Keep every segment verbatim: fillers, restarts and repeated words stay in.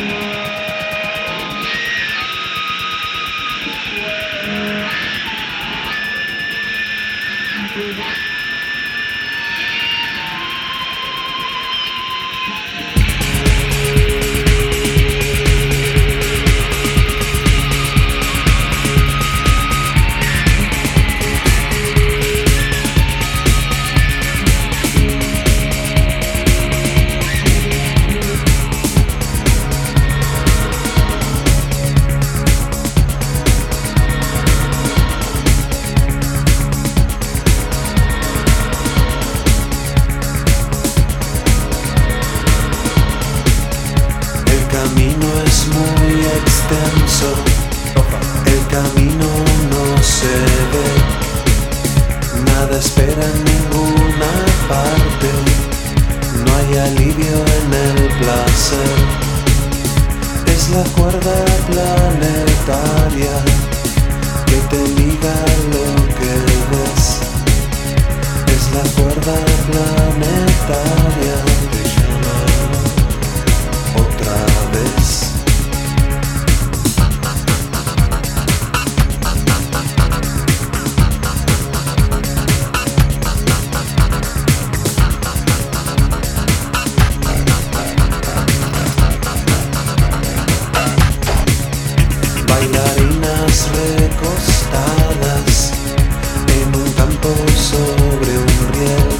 El camino no se ve, nada espera en ninguna parte, no hay alivio en el placer. Es la cuerda planetaria que te liga lo que ves. Es la cuerda planetaria que llama otra vez. Bailarinas recostadas en un campo sobre un riel,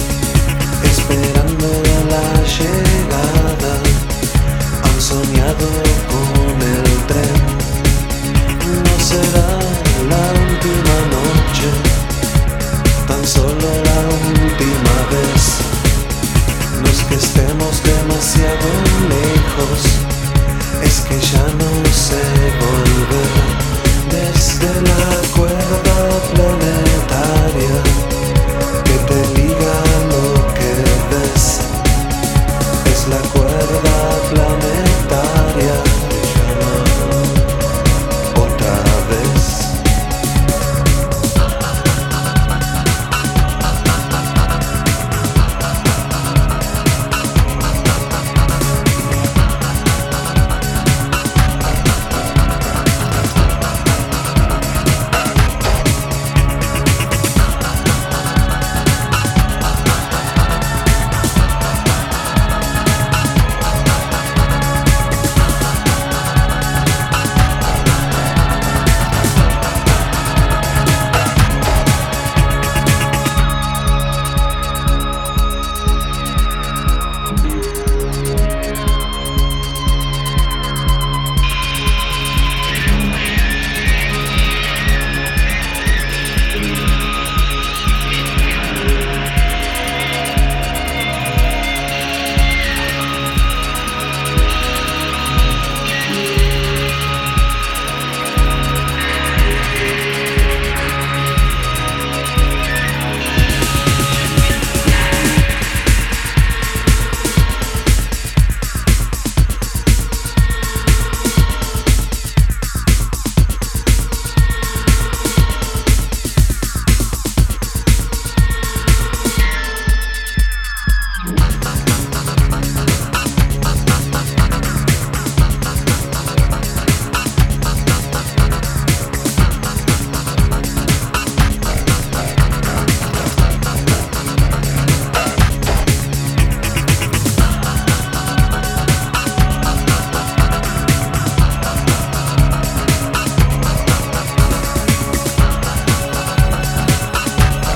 esperando la llegada, han soñado con el tren. No será la última noche, tan solo la última vez. No es que estemos demasiado lejos, es que ya no sé volver. Desde la cuerda planetaria que te liga lo que ves. Es la cuerda planetaria que llama otra vez.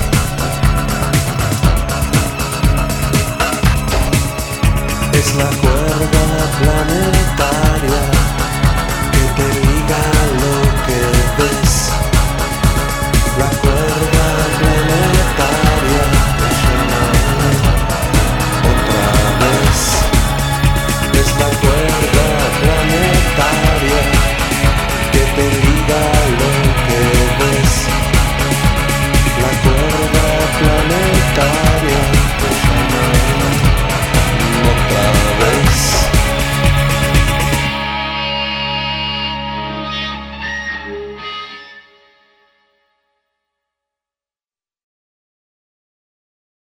Es la